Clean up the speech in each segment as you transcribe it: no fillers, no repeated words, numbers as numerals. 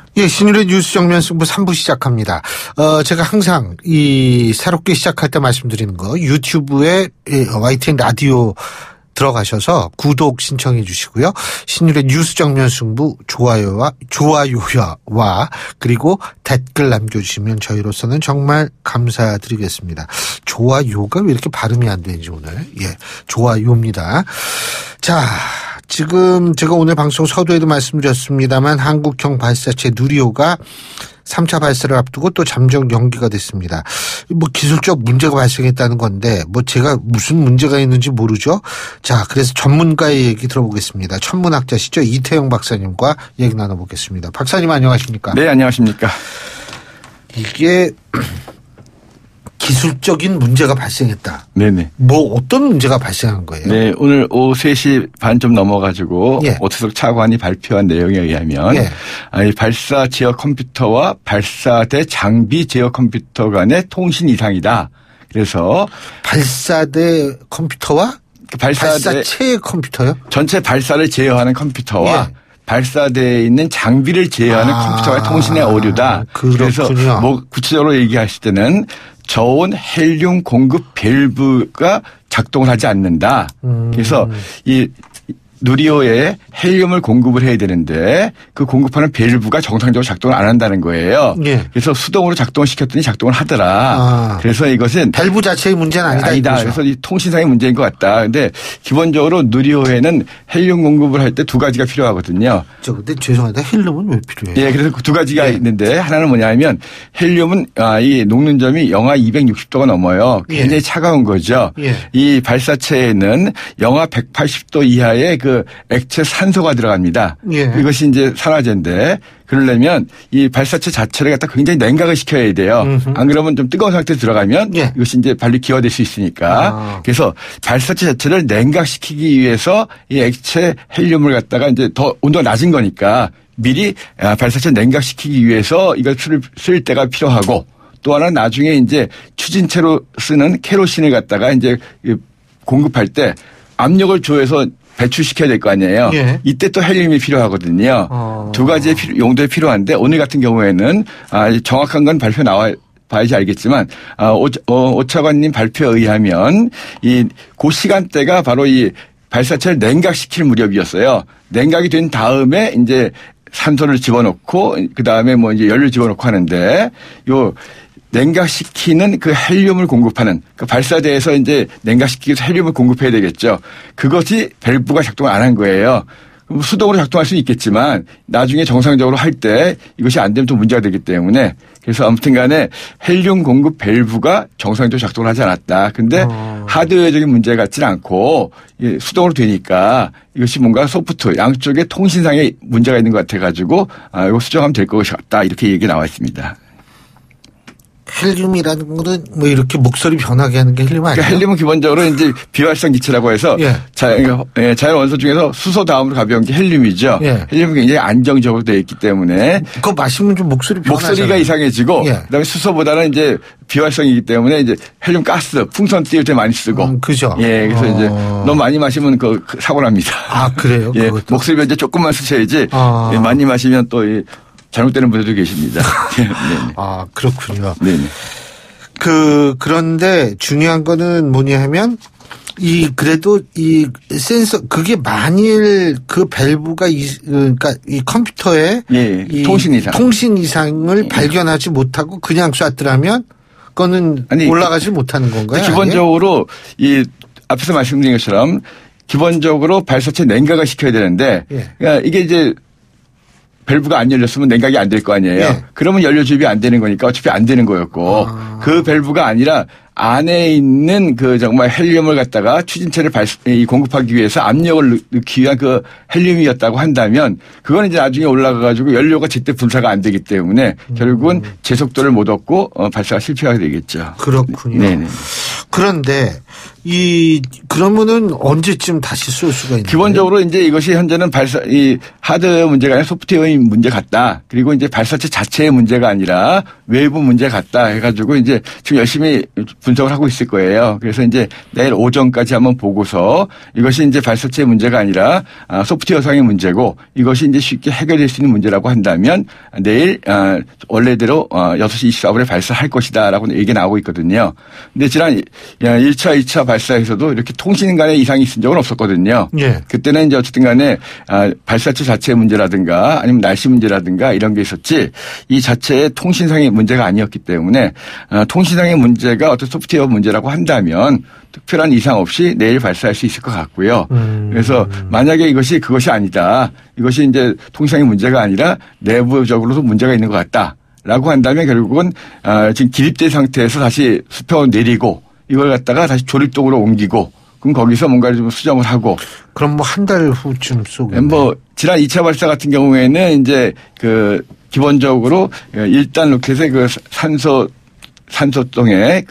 예, 신율의 뉴스 정면 승부 3부 시작합니다. 제가 항상 새롭게 시작할 때 말씀드리는 거, 유튜브에 YTN 라디오 들어가셔서 구독 신청해 주시고요. 신율의 뉴스 정면 승부 좋아요와 그리고 댓글 남겨주시면 저희로서는 정말 감사드리겠습니다. 좋아요가 왜 이렇게 발음이 안 되는지 오늘. 예, 좋아요입니다. 자, 지금 제가 오늘 방송 서두에도 말씀드렸습니다만 한국형 발사체 누리호가 3차 발사를 앞두고 또 잠정 연기가 됐습니다. 기술적 문제가 발생했다는 건데 제가 무슨 문제가 있는지 모르죠. 자, 그래서 전문가의 얘기 들어보겠습니다. 천문학자시죠. 이태영 박사님과 얘기 나눠보겠습니다. 박사님 안녕하십니까? 네, 안녕하십니까? 이게 기술적인 문제가 발생했다. 네네. 어떤 문제가 발생한 거예요? 네, 오늘 오후 3시 반 좀 넘어가지고 예. 오태석 차관이 발표한 내용에 의하면 예. 이 발사 제어 컴퓨터와 발사대 장비 제어 컴퓨터 간의 통신 이상이다. 그래서 발사대 컴퓨터와 발사체 컴퓨터요? 전체 발사를 제어하는 컴퓨터와 예. 발사대에 있는 장비를 제어하는 컴퓨터와의 통신의 오류다. 그렇군요. 그래서 구체적으로 얘기하실 때는 저온 헬륨 공급 밸브가 작동을 하지 않는다. 그래서 이 누리호에 헬륨을 공급을 해야 되는데 그 공급하는 밸브가 정상적으로 작동을 안 한다는 거예요. 예. 그래서 수동으로 작동시켰더니 작동을 하더라. 그래서 이것은 밸브 자체의 문제는 아니다. 그래서 이 통신상의 문제인 것 같다. 근데 기본적으로 누리호에는 헬륨 공급을 할 때 두 가지가 필요하거든요. 근데 죄송합니다. 헬륨은 왜 필요해요? 예, 그래서 두 가지가 있는데 하나는 뭐냐면 헬륨은 이 녹는 점이 영하 260도가 넘어요. 굉장히 차가운 거죠. 예. 이 발사체에는 영하 180도 이하의 그 액체 산소가 들어갑니다. 예. 이것이 이제 산화제인데 그러려면 이 발사체 자체를 갖다 굉장히 냉각을 시켜야 돼요. 안 그러면 좀 뜨거운 상태에 들어가면 예. 이것이 이제 발리 기화될 수 있으니까. 그래서 발사체 자체를 냉각시키기 위해서 이 액체 헬륨을 갖다가 이제 더 온도가 낮은 거니까 미리 발사체 냉각시키기 위해서 이걸 쓸 때가 필요하고 또 하나는 나중에 이제 추진체로 쓰는 케로신을 갖다가 이제 공급할 때 압력을 줘서 배출시켜야 될 거 아니에요. 예. 이때 또 헬륨이 필요하거든요. 두 가지의 용도에 필요한데 오늘 같은 경우에는 정확한 건 발표 봐야지 알겠지만 오 차관님 발표에 의하면 그 시간대가 바로 이 발사체를 냉각시킬 무렵이었어요. 냉각이 된 다음에 이제 산소를 집어넣고 그 다음에 이제 연료 집어넣고 하는데 냉각시키는 그 헬륨을 공급하는 그 발사대에서 이제 냉각시키기 위해서 헬륨을 공급해야 되겠죠. 그것이 밸브가 작동을 안 한 거예요. 수동으로 작동할 수는 있겠지만 나중에 정상적으로 할 때 이것이 안 되면 또 문제가 되기 때문에 그래서 아무튼 간에 헬륨 공급 밸브가 정상적으로 작동을 하지 않았다. 근데 하드웨어적인 문제 같지는 않고 수동으로 되니까 이것이 뭔가 소프트 양쪽에 통신상에 문제가 있는 것 같아가지고 이거 수정하면 될 것 같다. 이렇게 얘기 나와 있습니다. 헬륨이라는 거는 이렇게 목소리 변하게 하는 게 헬륨 아니에요? 그러니까 헬륨은 기본적으로 이제 비활성 기체라고 해서 예. 자연 원소 중에서 수소 다음으로 가벼운 게 헬륨이죠. 예. 헬륨은 굉장히 안정적으로 되어 있기 때문에 그거 마시면 좀 목소리가 이상해지고 예. 그다음에 수소보다는 이제 비활성이기 때문에 이제 헬륨 가스 풍선 띄울 때 많이 쓰고. 그죠. 예, 그래서 이제 너무 많이 마시면 사고 납니다. 그래요? 예, 목소리 변제 조금만 쓰셔야지 많이 마시면 또 잘못되는 분들도 계십니다. 그렇군요. 네네. 그런데 중요한 거는 뭐냐 하면 그래도 이 센서 그게 만일 그 밸브가 그러니까 이 컴퓨터에 이 통신 이상을 발견하지 못하고 그냥 쐈더라면 그거는 올라가지 못하는 건가요? 기본적으로 앞에서 말씀드린 것처럼 기본적으로 발사체 냉각을 시켜야 되는데 그러니까 이게 이제 밸브가 안 열렸으면 냉각이 안 될 거 아니에요. 예. 그러면 연료 주입이 안 되는 거니까 어차피 안 되는 거였고 그 밸브가 아니라 안에 있는 정말 헬륨을 갖다가 추진체를 공급하기 위해서 압력을 넣기 위한 그 헬륨이었다고 한다면 그건 이제 나중에 올라가 가지고 연료가 제때 분사가 안 되기 때문에 결국은 제속도를 못 얻고 발사가 실패하게 되겠죠. 그렇군요. 네네. 그런데 그러면은 언제쯤 다시 쏠 수가 있나요? 기본적으로 이제 이것이 현재는 이 하드웨어 문제가 아니라 소프트웨어의 문제 같다. 그리고 이제 발사체 자체의 문제가 아니라 외부 문제 같다 해가지고 이제 지금 열심히 분석을 하고 있을 거예요. 그래서 이제 내일 오전까지 한번 보고서 이것이 이제 발사체의 문제가 아니라 소프트웨어상의 문제고 이것이 이제 쉽게 해결될 수 있는 문제라고 한다면 내일 원래대로 6시 24분에 발사할 것이다라고 얘기가 나오고 있거든요. 근데 지난 1차, 2차 발사에서도 이렇게 통신 간에 이상이 있은 적은 없었거든요. 예. 그때는 이제 어쨌든 간에 발사체 자체의 문제라든가 아니면 날씨 문제라든가 이런 게 있었지 이 자체의 통신상의 문제가 아니었기 때문에 통신상의 문제가 어떤 소프트웨어 문제라고 한다면 특별한 이상 없이 내일 발사할 수 있을 것 같고요. 그래서 만약에 그것이 아니다. 이것이 이제 통신상의 문제가 아니라 내부적으로도 문제가 있는 것 같다라고 한다면 결국은 지금 기립된 상태에서 다시 수평을 내리고 이걸 갖다가 다시 조립동으로 옮기고 그럼 거기서 뭔가를 좀 수정을 하고. 그럼 뭐 한 달 후쯤 쏘겠네요. 뭐 지난 2차 발사 같은 경우에는 이제 기본적으로 1단 로켓의 산소통에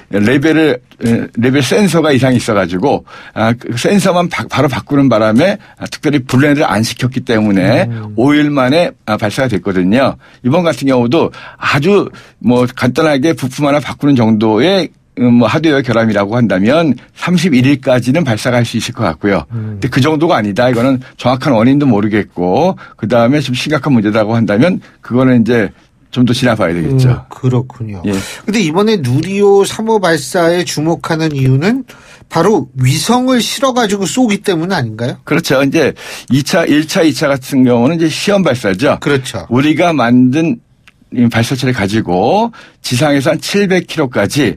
레벨 센서가 이상이 있어가지고 그 센서만 바로 바꾸는 바람에 특별히 블렌을 안 시켰기 때문에 5일 만에 발사가 됐거든요. 이번 같은 경우도 아주 뭐 간단하게 부품 하나 바꾸는 정도의 하드웨어 결함이라고 한다면 31일까지는 발사가 할 수 있을 것 같고요. 근데 그 정도가 아니다. 이거는 정확한 원인도 모르겠고 그다음에 좀 심각한 문제라고 한다면 그거는 이제 좀 더 지나봐야 되겠죠. 그렇군요. 예. 근데 이번에 누리호 3호 발사에 주목하는 이유는 바로 위성을 실어가지고 쏘기 때문 아닌가요? 그렇죠. 이제 1차, 2차 같은 경우는 이제 시험 발사죠. 그렇죠. 우리가 만든 발사체를 가지고 지상에서 한 700km까지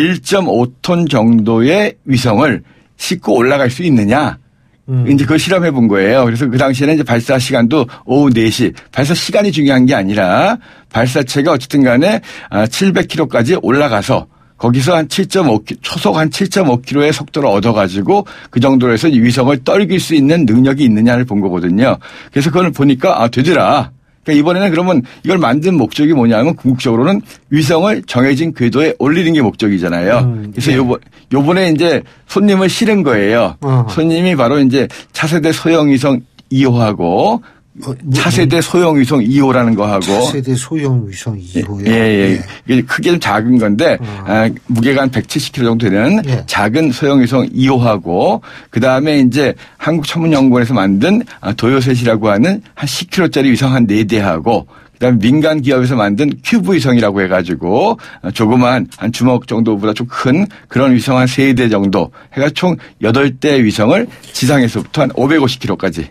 1.5톤 정도의 위성을 싣고 올라갈 수 있느냐. 이제 그걸 실험해 본 거예요. 그래서 그 당시에는 이제 발사 시간도 오후 4시. 발사 시간이 중요한 게 아니라 발사체가 어쨌든 간에 700km까지 올라가서 거기서 한 7.5km, 초속 한 7.5km의 속도를 얻어가지고 그 정도로 해서 위성을 떨길 수 있는 능력이 있느냐를 본 거거든요. 그래서 그걸 보니까 되더라. 그러니까 이번에는 그러면 이걸 만든 목적이 뭐냐면 궁극적으로는 위성을 정해진 궤도에 올리는 게 목적이잖아요. 그래서 요번에 이제 손님을 실은 거예요. 손님이 바로 이제 차세대 소형위성 2호하고 차세대 소형위성 2호라는 거 하고. 차세대 소형위성 2호요? 예. 이게 크게 좀 작은 건데, 무게가 한 170kg 정도 되는 작은 소형위성 2호하고, 그 다음에 이제 한국천문연구원에서 만든 도요셋이라고 하는 한 10kg짜리 위성 한 4대하고, 그다음에 민간 기업에서 만든 큐브 위성이라고 해가지고 조그만 한 주먹 정도보다 좀 큰 그런 위성 한 3대 정도 해가 총 8대 위성을 지상에서부터 한 550km까지.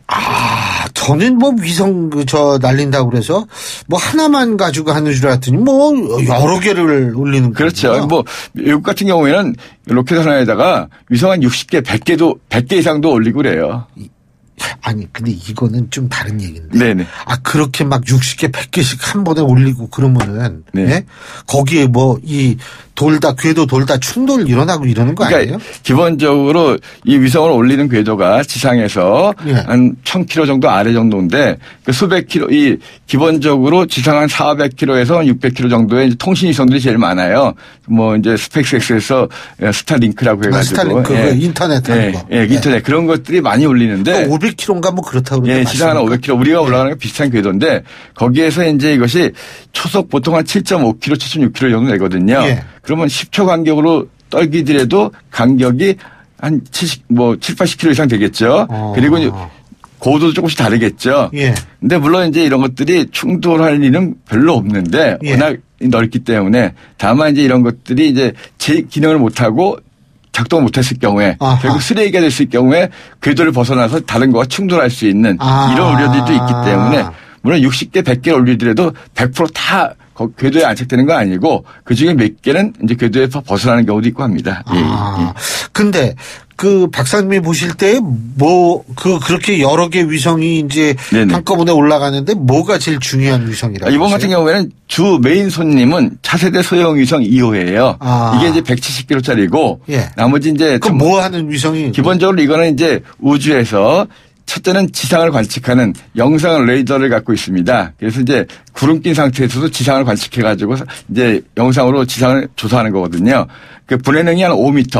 저는 뭐 위성 날린다고 그래서 뭐 하나만 가지고 하는 줄 알았더니 뭐 여러 개를 올리는 거죠. 그렇죠. 뭐 외국 같은 경우에는 로켓 하나에다가 위성 한 60개, 100개 이상도 올리고 그래요. 아니, 근데 이거는 좀 다른 얘기인데. 네네. 그렇게 막 60개, 100개씩 한 번에 올리고 그러면은, 네. 네? 거기에 뭐, 궤도 돌다 충돌 일어나고 이러는 거 아니에요? 그러니까 기본적으로 이 위성을 올리는 궤도가 지상에서 한 1000km 정도 아래 정도인데 그 수백 킬로, 기본적으로 지상 한 400km에서 600km 정도의 이제 통신 위성들이 제일 많아요. 뭐 이제 스페이스X에서 스타링크라고 해가지고. 스타링크, 인터넷 하는 거. 인터넷 그런 것들이 많이 올리는데. 500km인가 뭐 그렇다고 그러는데. 지상 한 500km. 우리가 올라가는 게 비슷한 궤도인데 거기에서 이제 이것이 초속 보통 한 7.5km, 7.6km 정도 되거든요. 그러면 10초 간격으로 떨기더라도 간격이 한 7, 80km 이상 되겠죠. 그리고 고도도 조금씩 다르겠죠. 근데 물론 이제 이런 것들이 충돌할 일은 별로 없는데 워낙 넓기 때문에 다만 이제 이런 것들이 이제 제 기능을 못하고 작동을 못했을 경우에 결국 쓰레기가 됐을 경우에 궤도를 벗어나서 다른 거와 충돌할 수 있는 이런 우려들도 있기 때문에 물론 60개, 100개 올리더라도 100% 다 궤도에 안착되는 건 아니고 그중에 몇 개는 이제 궤도에서 벗어나는 경우도 있고 합니다. 근데 그 박사님이 보실 때 그렇게 여러 개 위성이 이제 한꺼번에 올라가는데 뭐가 제일 중요한 위성이라고 이번 같은 경우에는 주 메인 손님은 차세대 소형 위성 2호예요. 이게 이제 170kg짜리고 나머지 이제 그럼 뭐 하는 위성이 기본적으로 이거는 이제 우주에서 첫째는 지상을 관측하는 영상 레이더를 갖고 있습니다. 그래서 이제 구름 낀 상태에서도 지상을 관측해가지고 이제 영상으로 지상을 조사하는 거거든요. 그 분해능이 한 5m.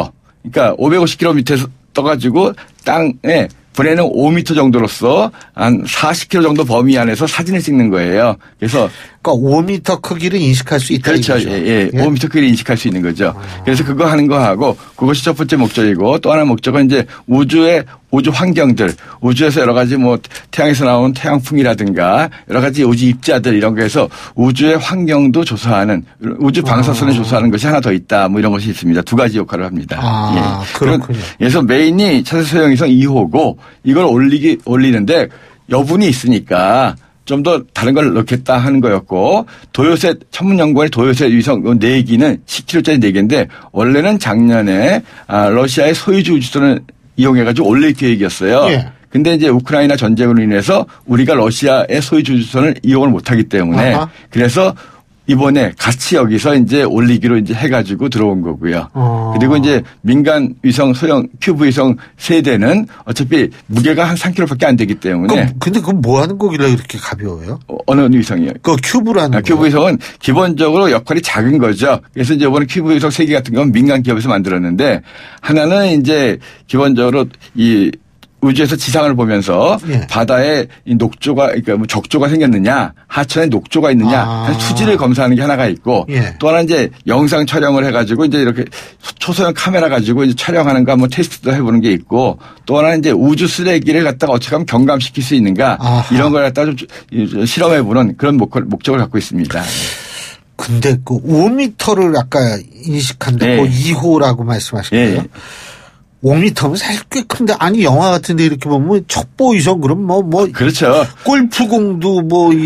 그러니까 550km 밑에서 떠가지고 땅에 분해는 5m 정도로서 한 40km 정도 범위 안에서 사진을 찍는 거예요. 그래서 그러니까 5m 크기를 인식할 수 있다. 그렇죠. 예. 5m 크기를 인식할 수 있는 거죠. 그래서 그거 하는 거 하고 그것이 첫 번째 목적이고 또 하나 목적은 이제 우주 환경들, 우주에서 여러 가지 뭐 태양에서 나오는 태양풍이라든가 여러 가지 우주 입자들 이런 거에서 우주의 환경도 조사하는 우주 방사선을 조사하는 것이 하나 더 있다. 뭐 이런 것이 있습니다. 두 가지 역할을 합니다. 예. 그렇군요. 그래서 메인이 차세대 소형위성 2호고 이걸 올리는데 여분이 있으니까 좀 더 다른 걸 넣겠다 하는 거였고 도요셋 천문연구원의 도요셋 위성 4기는 10km짜리 4개인데 원래는 작년에 러시아의 소유주 우주선을 이용해가지고 올릴 계획이었어요. 예. 근데 이제 우크라이나 전쟁으로 인해서 우리가 러시아의 소유주 우주선을 이용을 못하기 때문에 그래서 이번에 같이 여기서 이제 올리기로 이제 해가지고 들어온 거고요. 그리고 이제 민간 위성 소형 큐브 위성 세대는 어차피 무게가 한 3kg밖에 안 되기 때문에. 근데 그건 뭐 하는 거길래 이렇게 가벼워요? 어느 위성이요? 그 큐브라는 거. 큐브 위성은 기본적으로 역할이 작은 거죠. 그래서 이제 이번에 큐브 위성 3개 같은 경우는 민간 기업에서 만들었는데 하나는 이제 기본적으로 이 우주에서 지상을 보면서 예. 바다에 이 녹조가 그러니까 뭐 적조가 생겼느냐 하천에 녹조가 있느냐 하는 수질을 검사하는 게 하나가 있고 예. 또 하나 이제 영상 촬영을 해가지고 이제 이렇게 초소형 카메라 가지고 이제 촬영하는 거 한번 테스트도 해보는 게 있고 또 하나 이제 우주 쓰레기를 갖다가 어떻게 하면 경감시킬 수 있는가 이런 걸 갖다가 좀 실험해보는 그런 목적을 갖고 있습니다. 근데 그 5m를 아까 인식한다고 예. 2호라고 말씀하신 예. 거예요? 5m면 사실 꽤 큰데 아니 영화 같은데 이렇게 보면 첩보 위성 그럼 뭐 그렇죠. 골프공도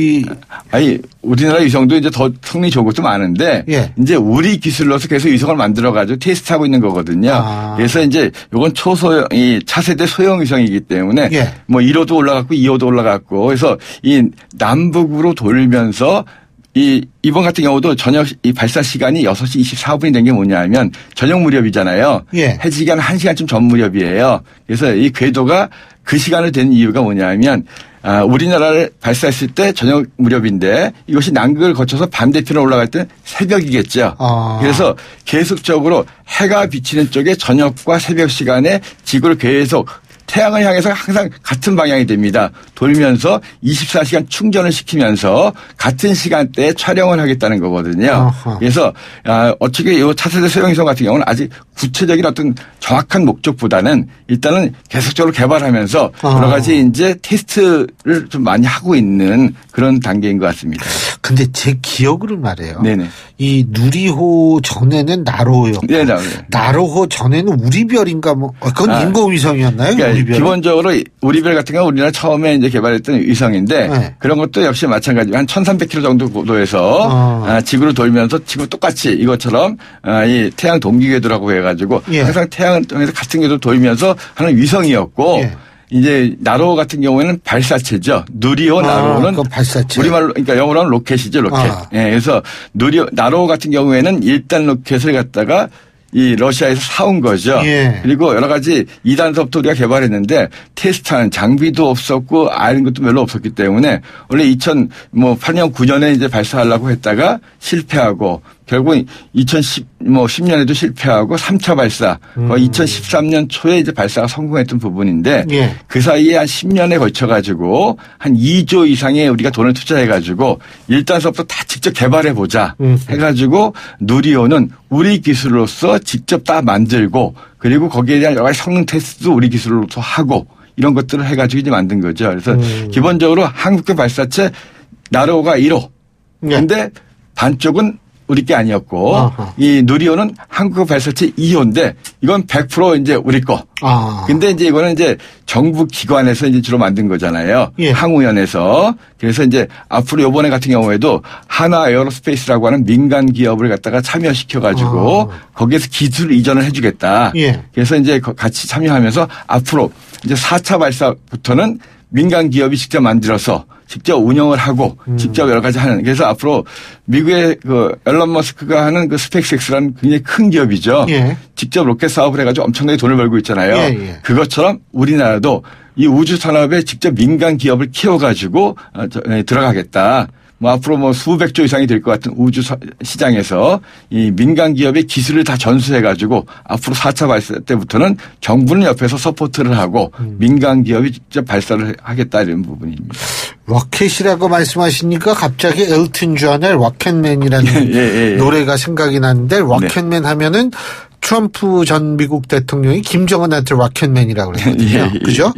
아니 우리나라 위성도 이제 더 성능이 좋은 것도 많은데 예. 이제 우리 기술로서 계속 위성을 만들어 가지고 테스트하고 있는 거거든요. 그래서 이제 이건 초소형 이 차세대 소형 위성이기 때문에 예. 뭐 1호도 올라갔고 2호도 올라갔고 그래서 이 남북으로 돌면서 이번 같은 경우도 저녁 이 발사 시간이 6시 24분이 된 게 뭐냐면 저녁 무렵이잖아요. 예. 해지기 한 1시간쯤 전 무렵이에요. 그래서 이 궤도가 그 시간을 된 이유가 뭐냐면 우리나라를 발사했을 때 저녁 무렵인데 이것이 남극을 거쳐서 반대편으로 올라갈 때 새벽이겠죠. 그래서 계속적으로 해가 비치는 쪽에 저녁과 새벽 시간에 지구를 계속 태양을 향해서 항상 같은 방향이 됩니다. 돌면서 24시간 충전을 시키면서 같은 시간대에 촬영을 하겠다는 거거든요. 아하. 그래서 어떻게 이 차세대 소형위성 같은 경우는 아직 구체적인 어떤 정확한 목적보다는 일단은 계속적으로 개발하면서 여러 가지 이제 테스트를 좀 많이 하고 있는 그런 단계인 것 같습니다. 근데 제 기억으로 말해요. 네네. 이 누리호 전에는 나로호였고 네네. 나로호 전에는 우리별인가 그건 인공위성이었나요? 그러니까 우리별. 기본적으로 우리별 같은 경우 우리나라 처음에 이제 개발했던 위성인데 네. 그런 것도 역시 마찬가지로 한 1,300km 정도 고도에서 지구를 돌면서 지구 똑같이 이것처럼 이 태양 동기궤도라고 해가지고 예. 항상 태양을 통해서 같은 궤도 돌면서 하는 위성이었고 예. 이제 나로 같은 경우에는 발사체죠. 누리호 나로는 발사체. 우리말로 그러니까 영어로는 로켓이죠, 로켓. 예, 그래서 나로 같은 경우에는 1단 로켓을 갖다가 이 러시아에서 사온 거죠. 예. 그리고 여러 가지 2단서부터 우리가 개발했는데 테스트하는 장비도 없었고 아는 것도 별로 없었기 때문에 원래 2008년 9년에 이제 발사하려고 했다가 실패하고 결국 10년에도 실패하고 3차 발사, 2013년 초에 이제 발사가 성공했던 부분인데 예. 그 사이에 한 10년에 걸쳐가지고 한 2조 이상의 우리가 돈을 투자해가지고 1단서부터 다 직접 개발해보자 해가지고 누리호는 우리 기술로서 직접 다 만들고 그리고 거기에 대한 여러 가지 성능 테스트도 우리 기술로서 하고 이런 것들을 해가지고 이제 만든 거죠. 그래서 기본적으로 한국의 발사체 나로호가 1호. 그런데 반쪽은 우리 게 아니었고 이 누리호는 한국 발사체 2호인데 이건 100% 이제 우리 거. 근데 이제 이거는 이제 정부 기관에서 이제 주로 만든 거잖아요. 예. 항우연에서. 그래서 이제 앞으로 요번에 같은 경우에도 하나 에어로스페이스라고 하는 민간 기업을 갖다가 참여시켜 가지고 거기에서 기술 이전을 해 주겠다. 예. 그래서 이제 같이 참여하면서 앞으로 이제 4차 발사부터는 민간 기업이 직접 만들어서 직접 운영을 하고 직접 여러 가지 하는. 그래서 앞으로 미국의 그 앨런 머스크가 하는 그 스페이스X라는 굉장히 큰 기업이죠. 예. 직접 로켓 사업을 해가지고 엄청나게 돈을 벌고 있잖아요. 예. 그것처럼 우리나라도 이 우주 산업에 직접 민간 기업을 키워가지고 들어가겠다. 뭐 앞으로 뭐 수백 조 이상이 될 것 같은 우주 시장에서 이 민간 기업의 기술을 다 전수해 가지고 앞으로 4차 발사 때부터는 정부는 옆에서 서포트를 하고 민간 기업이 직접 발사를 하겠다 이런 부분입니다. 로켓이라고 말씀하시니까 갑자기 엘튼 존의 로켓맨이라는 노래가 생각이 나는데 로켓맨 하면은 트럼프 전 미국 대통령이 김정은한테 로켓맨이라고 그랬거든요. 그죠?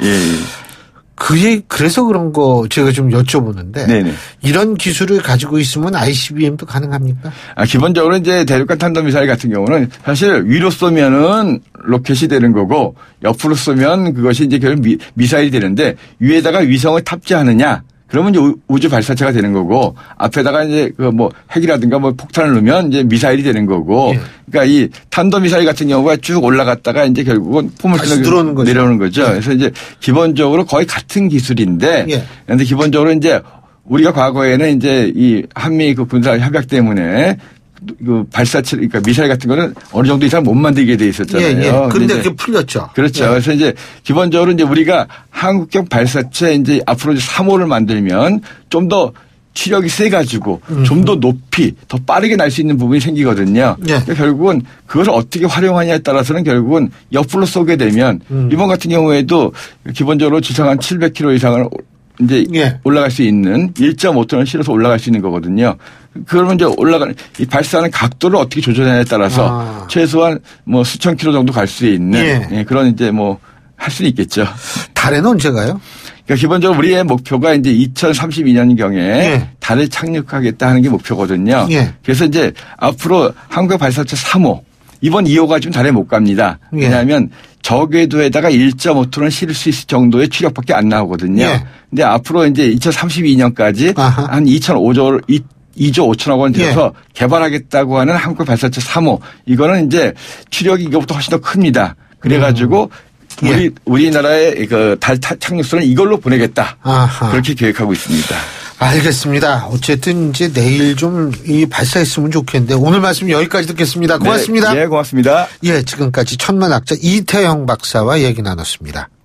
그래서 그런 거 제가 좀 여쭤보는데 네네. 이런 기술을 가지고 있으면 ICBM도 가능합니까? 기본적으로 이제 대륙간 탄도미사일 같은 경우는 사실 위로 쏘면은 로켓이 되는 거고 옆으로 쏘면 그것이 이제 결국 미사일이 되는데 위에다가 위성을 탑재하느냐 그러면 이제 우주 발사체가 되는 거고 앞에다가 이제 그 뭐 핵이라든가 뭐 폭탄을 넣으면 이제 미사일이 되는 거고 그러니까 이 탄도미사일 같은 경우가 쭉 올라갔다가 이제 결국은 포물선을 내려오는 거죠. 그래서 이제 기본적으로 거의 같은 기술인데 그런데 기본적으로 이제 우리가 과거에는 이제 이 한미 그 군사 협약 때문에 그 발사체, 그러니까 미사일 같은 거는 어느 정도 이상 못 만들게 돼 있었잖아요. 그런데 그게 풀렸죠. 그렇죠. 그래서 이제 기본적으로 이제 우리가 한국형 발사체 이제 앞으로 이제 3호를 만들면 좀 더 추력이 세가지고 좀 더 높이 더 빠르게 날 수 있는 부분이 생기거든요. 그러니까 결국은 그것을 어떻게 활용하냐에 따라서는 결국은 옆으로 쏘게 되면 이번 같은 경우에도 기본적으로 지상 한 700km 이상을 이제 올라갈 수 있는 1.5톤을 실어서 올라갈 수 있는 거거든요. 그러면 이제 이 발사하는 각도를 어떻게 조절하냐에 따라서 최소한 뭐 수천 킬로 정도 갈 수 있는 그런 이제 뭐 할 수는 있겠죠. 달에는 언제 가요? 그러니까 기본적으로 우리의 목표가 이제 2032년경에 달에 착륙하겠다 하는 게 목표거든요. 그래서 이제 앞으로 한국 발사체 3호 이번 2호가 지금 달에 못 갑니다. 왜냐하면 저궤도에다가 1.5톤을 실을 수 있을 정도의 추력밖에 안 나오거든요. 근데 앞으로 이제 2032년까지 한 2조 5천억 원 들여서 개발하겠다고 하는 한국 발사체 3호 이거는 이제 추력이 이거보다 훨씬 더 큽니다. 그래가지고 우리나라의 그 달 착륙선은 이걸로 보내겠다. 그렇게 계획하고 있습니다. 알겠습니다. 어쨌든 이제 내일 좀 이 발사했으면 좋겠는데 오늘 말씀 여기까지 듣겠습니다. 고맙습니다. 네, 고맙습니다. 지금까지 천문학자 이태영 박사와 얘기 나눴습니다.